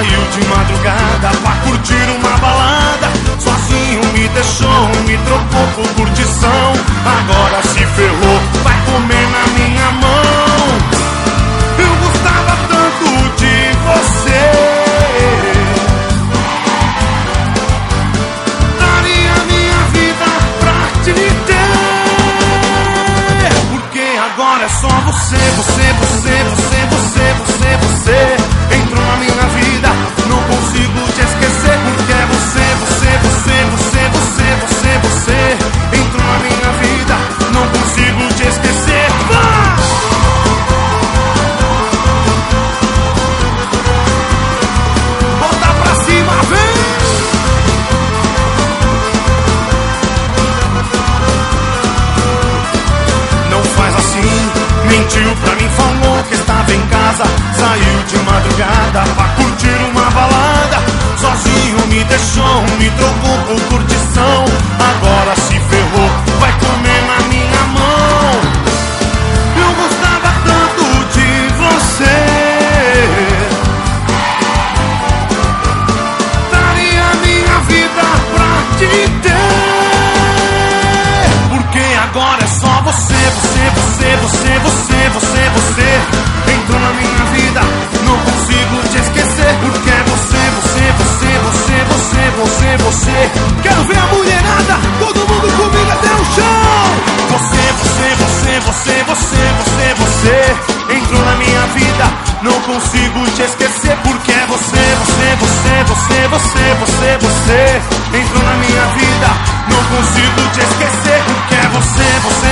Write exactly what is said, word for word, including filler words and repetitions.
Saiu de madrugada pra curtir uma balada. Sozinho me deixou, me trocou por curtição. Agora se ferrou, vai comer na minha mão. Eu gostava tanto de você, daria minha vida pra te ter. Porque agora é só você, você, você, você, você, você, você. Entrou na minha vida, não consigo te esquecer. Porque é você, você, você, você, você, você, você. Entrou na minha vida, não consigo te esquecer. Vá! Bota pra cima, vem! Não faz assim, mentiu pra mim, falou que estava em casa. Saiu de madrugada pra curtir uma balada. Sozinho me deixou, me trocou por curtição. Agora se ferrou, vai comer na minha mão. Eu gostava tanto de você, daria minha vida pra te ter. Porque agora é só você, você, você, você, você, você, você. Entrou na minha vida, não consigo te esquecer. Porque é você, você, você, você, você, você, você. Quero ver a mulherada, todo mundo comigo até o chão. Você, você, você, você, você, você, você. Entrou na minha vida, não consigo te esquecer. Porque é você, você, você, você, você, você, você. Entrou na minha vida, não consigo te esquecer. Porque é você, você,